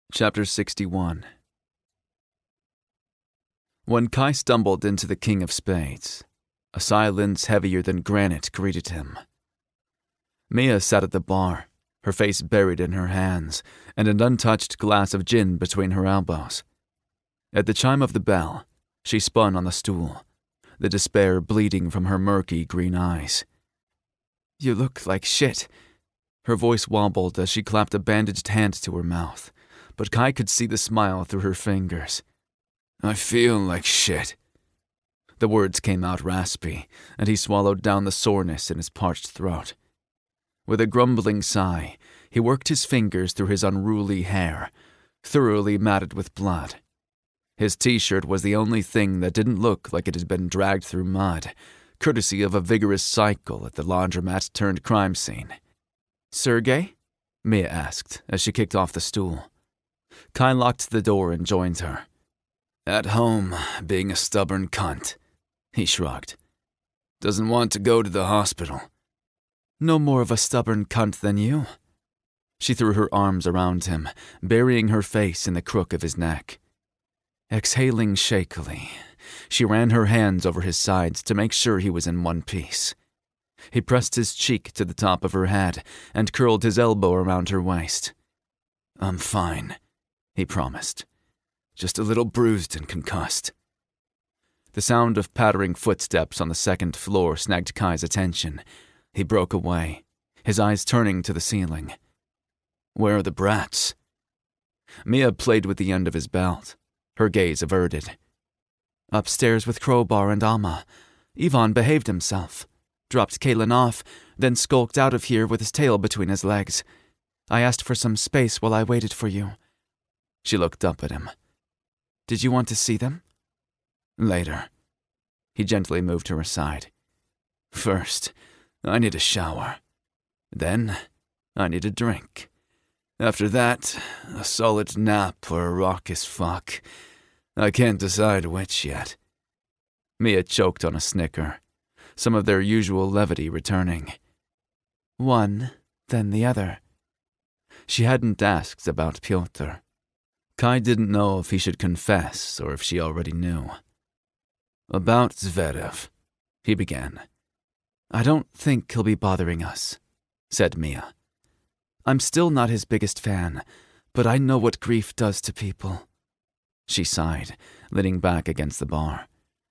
Chapter 61. When Kai stumbled into the King of Spades, a silence heavier than granite greeted him. Mia sat at the bar, her face buried in her hands, and an untouched glass of gin between her elbows. At the chime of the bell, she spun on the stool, the despair bleeding from her murky green eyes. "You look like shit." Her voice wobbled as she clapped a bandaged hand to her mouth, but Kai could see the smile through her fingers. "I feel like shit." The words came out raspy, and he swallowed down the soreness in his parched throat. With a grumbling sigh, he worked his fingers through his unruly hair, thoroughly matted with blood. His t-shirt was the only thing that didn't look like it had been dragged through mud, courtesy of a vigorous cycle at the laundromat-turned-crime scene. "Sergey?" Mia asked as she kicked off the stool. Kai locked the door and joined her. "At home, being a stubborn cunt," he shrugged. "Doesn't want to go to the hospital." "No more of a stubborn cunt than you." She threw her arms around him, burying her face in the crook of his neck. Exhaling shakily, she ran her hands over his sides to make sure he was in one piece. He pressed his cheek to the top of her head and curled his elbow around her waist. "I'm fine," he promised. "Just a little bruised and concussed." The sound of pattering footsteps on the second floor snagged Kai's attention. He broke away, his eyes turning to the ceiling. "Where are the brats?" Mia played with the end of his belt, her gaze averted. "Upstairs with Crowbar and Alma. Ivan behaved himself, dropped Caitlin off, then skulked out of here with his tail between his legs. I asked for some space while I waited for you." She looked up at him. "Did you want to see them?" "Later." He gently moved her aside. "First, I need a shower. Then, I need a drink. After that, a solid nap or a raucous fuck. I can't decide which yet." Mia choked on a snicker, some of their usual levity returning. "One, then the other." She hadn't asked about Pyotr. Kai didn't know if he should confess or if she already knew. "About Zverev," he began. "I don't think he'll be bothering us," said Mia. "I'm still not his biggest fan, but I know what grief does to people." She sighed, leaning back against the bar.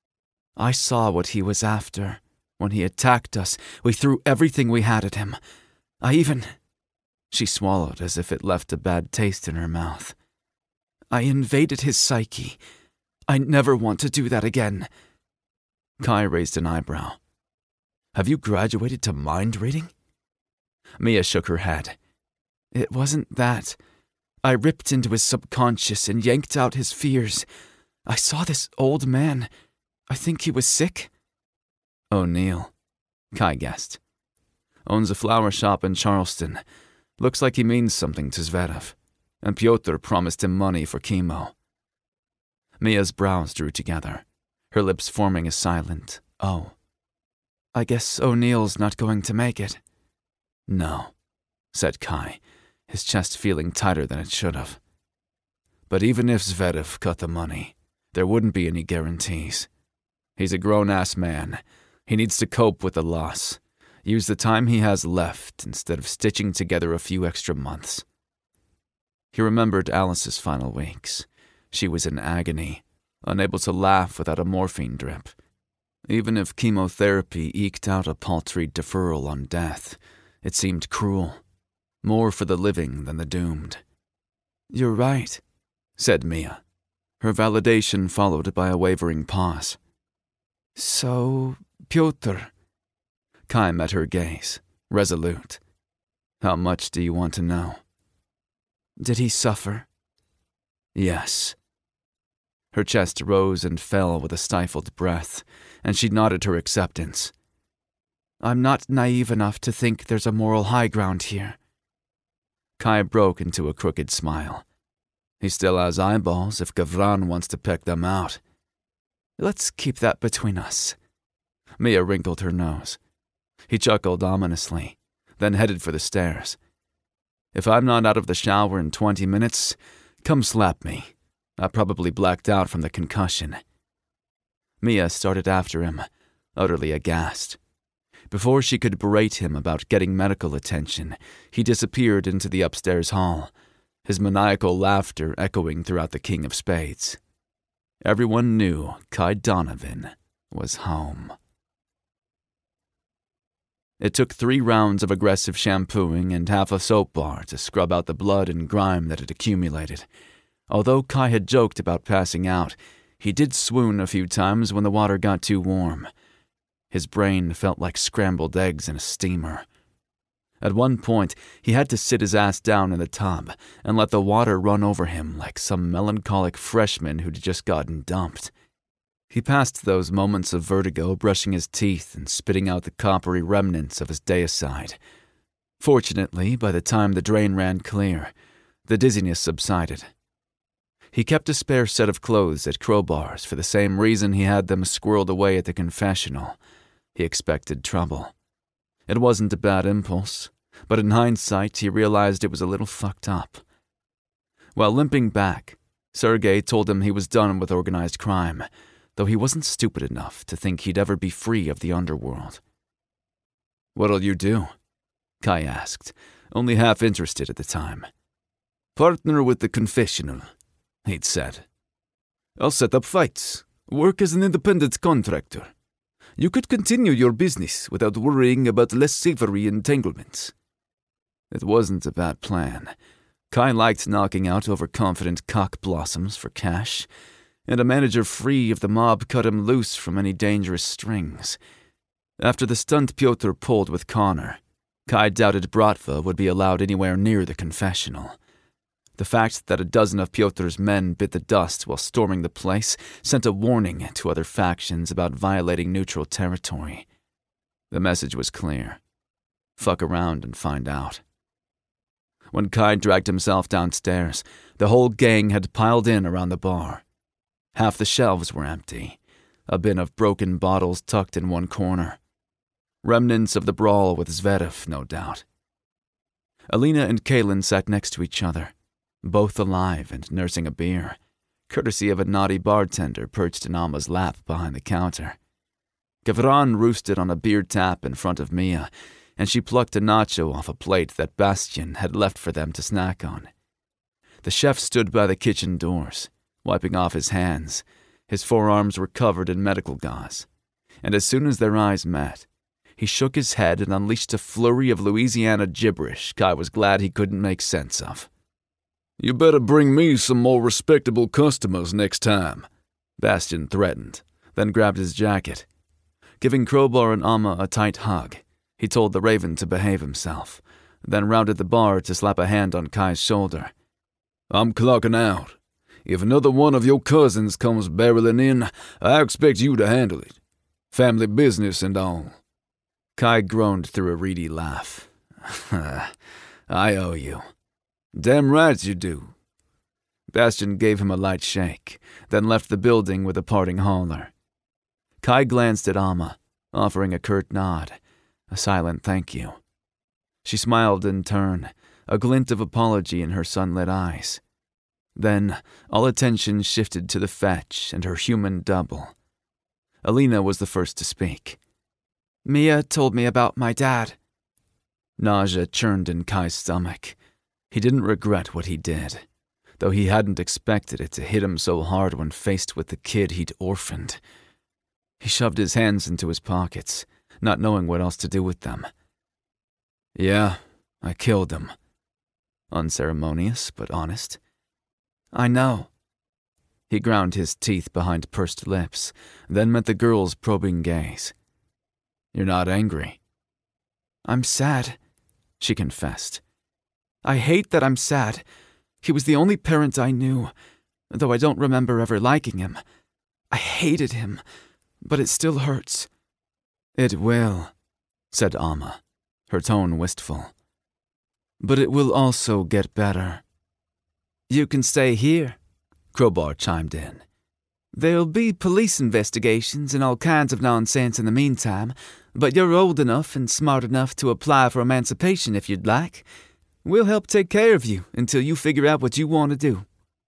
"I saw what he was after. When he attacked us, we threw everything we had at him. I even—" She swallowed as if it left a bad taste in her mouth. "I invaded his psyche. I never want to do that again." Kai raised an eyebrow. "Have you graduated to mind reading?" Mia shook her head. "It wasn't that. I ripped into his subconscious and yanked out his fears. I saw this old man. I think he was sick." "O'Neill," Kai guessed. "Owns a flower shop in Charleston. Looks like he means something to Zverev. And Pyotr promised him money for chemo." Mia's brows drew together, her lips forming a silent "oh." "I guess O'Neill's not going to make it." "No," said Kai, his chest feeling tighter than it should have. "But even if Zverev cut the money, there wouldn't be any guarantees. He's a grown-ass man. He needs to cope with the loss. Use the time he has left instead of stitching together a few extra months." He remembered Alice's final weeks. She was in agony, unable to laugh without a morphine drip. Even if chemotherapy eked out a paltry deferral on death, it seemed cruel, more for the living than the doomed. "You're right," said Mia, her validation followed by a wavering pause. "So, Pyotr." Kai met her gaze, resolute. "How much do you want to know?" "Did he suffer?" "Yes." Her chest rose and fell with a stifled breath, and she nodded her acceptance. "I'm not naive enough to think there's a moral high ground here." Kai broke into a crooked smile. "He still has eyeballs if Gavran wants to peck them out." "Let's keep that between us." Mia wrinkled her nose. He chuckled ominously, then headed for the stairs. "If I'm not out of the shower in 20 minutes, Come slap me. I probably blacked out from the concussion. Mia started after him, utterly aghast. Before she could berate him about getting medical attention, he disappeared into the upstairs hall, his maniacal laughter echoing throughout the King of Spades. Everyone knew Kai Donovan was home. It took 3 rounds of aggressive shampooing and half a soap bar to scrub out the blood and grime that had accumulated. Although Kai had joked about passing out, he did swoon a few times when the water got too warm. His brain felt like scrambled eggs in a steamer. At one point, he had to sit his ass down in the tub and let the water run over him like some melancholic freshman who'd just gotten dumped. He passed those moments of vertigo brushing his teeth and spitting out the coppery remnants of his deicide. Fortunately, by the time the drain ran clear, the dizziness subsided. He kept a spare set of clothes at Crowbar's for the same reason he had them squirreled away at the confessional. He expected trouble. It wasn't a bad impulse, but in hindsight he realized it was a little fucked up. While limping back, Sergei told him he was done with organized crime, though he wasn't stupid enough to think he'd ever be free of the underworld. "What'll you do?" Kai asked, only half interested at the time. "Partner with the confessional," he'd said. "I'll set up fights, work as an independent contractor. You could continue your business without worrying about less savory entanglements." It wasn't a bad plan. Kai liked knocking out overconfident cock blossoms for cash, and a manager free of the mob cut him loose from any dangerous strings. After the stunt Pyotr pulled with Connor, Kai doubted Bratva would be allowed anywhere near the confessional. The fact that a dozen of Pyotr's men bit the dust while storming the place sent a warning to other factions about violating neutral territory. The message was clear. Fuck around and find out. When Kai dragged himself downstairs, the whole gang had piled in around the bar. Half the shelves were empty, a bin of broken bottles tucked in one corner. Remnants of the brawl with Zverev, no doubt. Alina and Kaelin sat next to each other, both alive and nursing a beer, courtesy of a naughty bartender perched in Alma's lap behind the counter. Gavran roosted on a beer tap in front of Mia, and she plucked a nacho off a plate that Bastian had left for them to snack on. The chef stood by the kitchen doors, wiping off his hands. His forearms were covered in medical gauze, and as soon as their eyes met, he shook his head and unleashed a flurry of Louisiana gibberish Kai was glad he couldn't make sense of. "You better bring me some more respectable customers next time," Bastian threatened, then grabbed his jacket. Giving Crowbar and Alma a tight hug, he told the Raven to behave himself, then rounded the bar to slap a hand on Kai's shoulder. "I'm clocking out. If another one of your cousins comes barreling in, I expect you to handle it. Family business and all." Kai groaned through a reedy laugh. "I owe you." "Damn right you do." Bastian gave him a light shake, then left the building with a parting holler. Kai glanced at Alma, offering a curt nod, a silent thank you. She smiled in turn, a glint of apology in her sunlit eyes. Then, all attention shifted to the fetch and her human double. Alina was the first to speak. "Mia told me about my dad." Nausea churned in Kai's stomach. He didn't regret what he did, though he hadn't expected it to hit him so hard when faced with the kid he'd orphaned. He shoved his hands into his pockets, not knowing what else to do with them. "Yeah, I killed him." Unceremonious, but honest. "I know." He ground his teeth behind pursed lips, then met the girl's probing gaze. "You're not angry?" "I'm sad," she confessed. "I hate that I'm sad. He was the only parent I knew, though I don't remember ever liking him. I hated him, but it still hurts." "It will," said Alma, her tone wistful. "But it will also get better." "You can stay here," Crowbar chimed in. "There'll be police investigations and all kinds of nonsense in the meantime, but you're old enough and smart enough to apply for emancipation if you'd like. We'll help take care of you until you figure out what you want to do."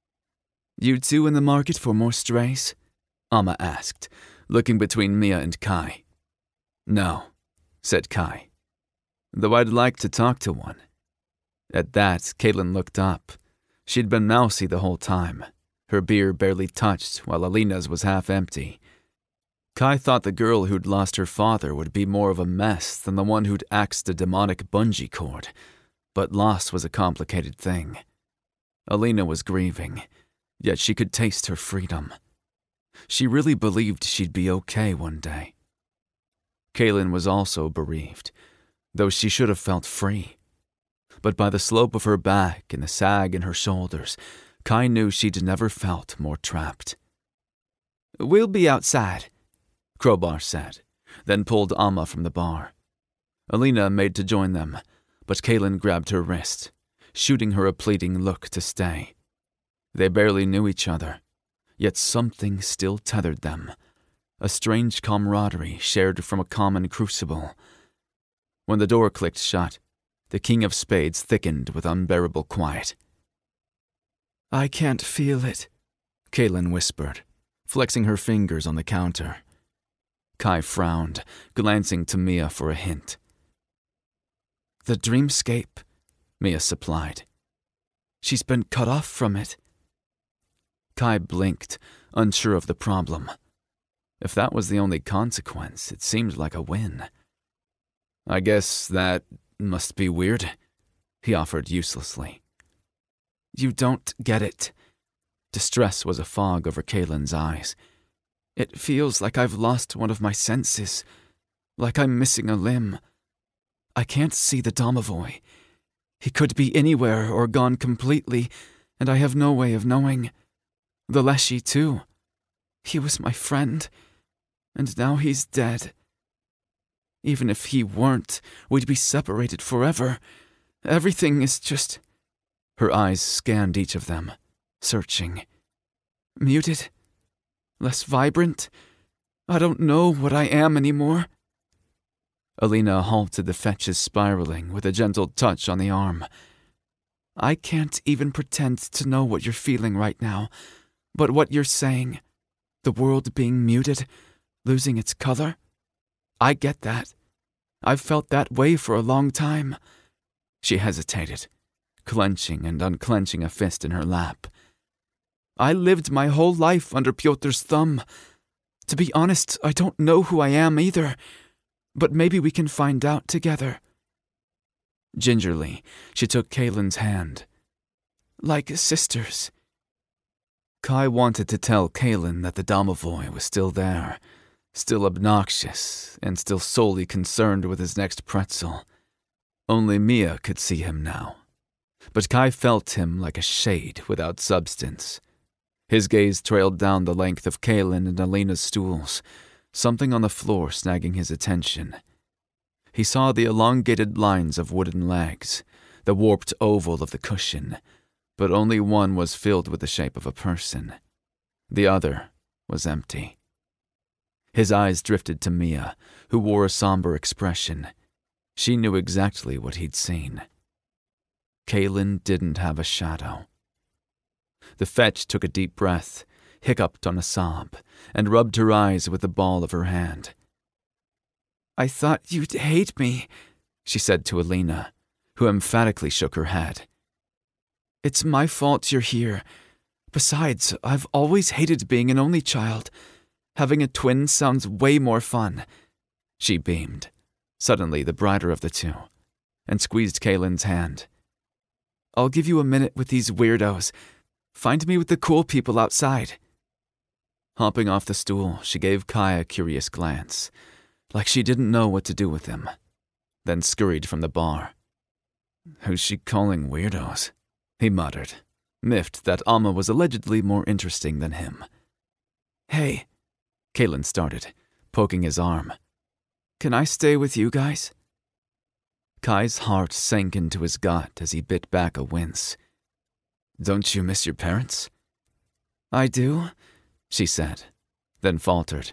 You two in the market for more strays? Amma asked, looking between Mia and Kai. No, said Kai, though I'd like to talk to one. At that, Caitlin looked up. She'd been mousy the whole time, her beer barely touched while Alina's was half empty. Kai thought the girl who'd lost her father would be more of a mess than the one who'd axed a demonic bungee cord, but loss was a complicated thing. Alina was grieving, yet she could taste her freedom. She really believed she'd be okay one day. Caitlin was also bereaved, though she should have felt free. But by the slope of her back and the sag in her shoulders, Kai knew she'd never felt more trapped. We'll be outside, Crowbar said, then pulled Amma from the bar. Alina made to join them, but Caitlin grabbed her wrist, shooting her a pleading look to stay. They barely knew each other, yet something still tethered them, a strange camaraderie shared from a common crucible. When the door clicked shut, the King of Spades thickened with unbearable quiet. I can't feel it, Caitlin whispered, flexing her fingers on the counter. Kai frowned, glancing to Mia for a hint. The dreamscape, Mia supplied. She's been cut off from it. Kai blinked, unsure of the problem. If that was the only consequence, it seemed like a win. I guess that must be weird, he offered uselessly. You don't get it. Distress was a fog over Caitlin's eyes. It feels like I've lost one of my senses, like I'm missing a limb. I can't see the Domovoi. He could be anywhere or gone completely, and I have no way of knowing. The Leshy, too. He was my friend, and now he's dead. Even if he weren't, we'd be separated forever. Everything is just... Her eyes scanned each of them, searching. Muted? Less vibrant? I don't know what I am anymore. Alina halted the fetch's spiraling with a gentle touch on the arm. I can't even pretend to know what you're feeling right now, but what you're saying, the world being muted, losing its color, I get that. I've felt that way for a long time. She hesitated, clenching and unclenching a fist in her lap. I lived my whole life under Pyotr's thumb. To be honest, I don't know who I am either, but maybe we can find out together. Gingerly, she took Caitlin's hand. Like sisters. Kai wanted to tell Caitlin that the Domovoi was still there, still obnoxious, and still solely concerned with his next pretzel. Only Mia could see him now. But Kai felt him like a shade without substance. His gaze trailed down the length of Caitlin and Alina's stools, something on the floor snagging his attention. He saw the elongated lines of wooden legs, the warped oval of the cushion, but only one was filled with the shape of a person. The other was empty. His eyes drifted to Mia, who wore a somber expression. She knew exactly what he'd seen. Caitlin didn't have a shadow. The fetch took a deep breath, hiccuped on a sob, and rubbed her eyes with the ball of her hand. I thought you'd hate me, she said to Alina, who emphatically shook her head. It's my fault you're here. Besides, I've always hated being an only child. Having a twin sounds way more fun. She beamed, suddenly the brighter of the two, and squeezed Caitlin's hand. I'll give you a minute with these weirdos. Find me with the cool people outside. Hopping off the stool, she gave Kai a curious glance, like she didn't know what to do with him, then scurried from the bar. Who's she calling weirdos? He muttered, miffed that Amma was allegedly more interesting than him. Hey, Caitlin started, poking his arm. Can I stay with you guys? Kai's heart sank into his gut as he bit back a wince. Don't you miss your parents? I do, she said, then faltered.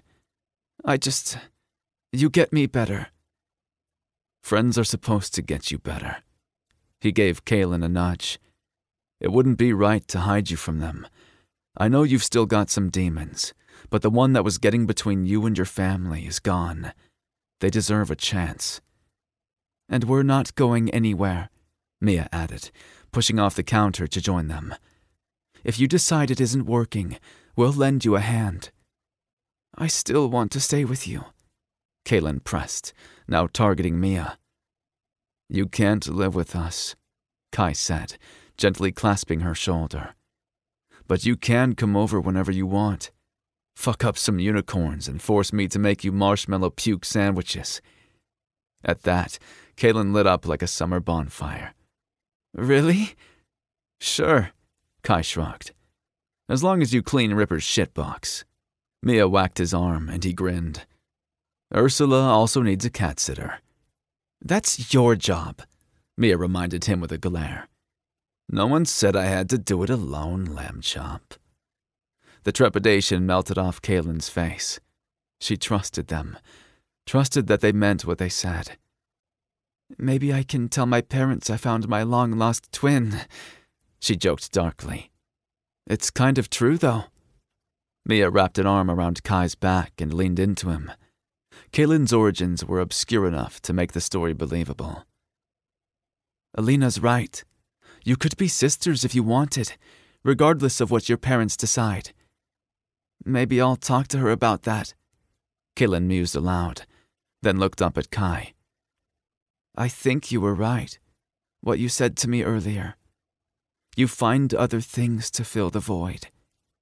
You get me better. Friends are supposed to get you better. He gave Caitlin a nudge. It wouldn't be right to hide you from them, I know you've still got some demons, but the one that was getting between you and your family is gone. They deserve a chance." "And we're not going anywhere," Mia added, pushing off the counter to join them. "If you decide it isn't working, we'll lend you a hand." "I still want to stay with you," Kaylin pressed, now targeting Mia. "You can't live with us," Kai said, gently clasping her shoulder. "But you can come over whenever you want. Fuck up some unicorns and force me to make you marshmallow puke sandwiches." At that, Kaylin lit up like a summer bonfire. "Really?" "Sure," Kai shrugged. "As long as you clean Ripper's shitbox." Mia whacked his arm and he grinned. "Ursula also needs a cat sitter." "That's your job," Mia reminded him with a glare. "No one said I had to do it alone, lamb chop." The trepidation melted off Kaylin's face. She trusted them, trusted that they meant what they said. "Maybe I can tell my parents I found my long-lost twin," she joked darkly. "It's kind of true, though." Mia wrapped an arm around Kai's back and leaned into him. Kaylin's origins were obscure enough to make the story believable. "Alina's right. You could be sisters if you wanted, regardless of what your parents decide. Maybe I'll talk to her about that," Kaylin mused aloud, then looked up at Kai. "I think you were right, what you said to me earlier. You find other things to fill the void."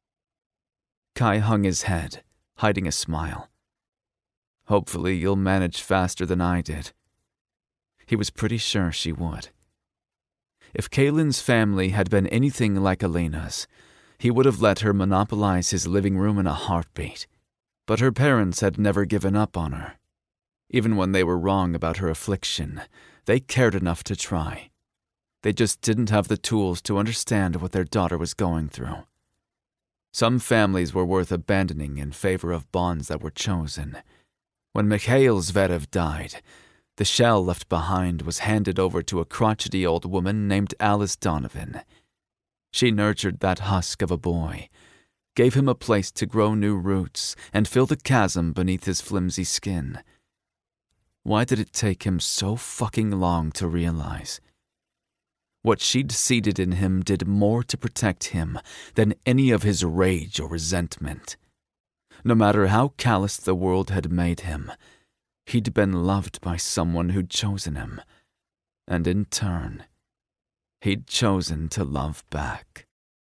Kai hung his head, hiding a smile. "Hopefully you'll manage faster than I did." He was pretty sure she would. If Kaylin's family had been anything like Alina's, he would have let her monopolize his living room in a heartbeat. But her parents had never given up on her. Even when they were wrong about her affliction, they cared enough to try. They just didn't have the tools to understand what their daughter was going through. Some families were worth abandoning in favor of bonds that were chosen. When Mikhail Zverev died, the shell left behind was handed over to a crotchety old woman named Alice Donovan. She nurtured that husk of a boy, gave him a place to grow new roots and fill the chasm beneath his flimsy skin. Why did it take him so fucking long to realize? What she'd seeded in him did more to protect him than any of his rage or resentment. No matter how callous the world had made him, he'd been loved by someone who'd chosen him, and in turn, he'd chosen to love back.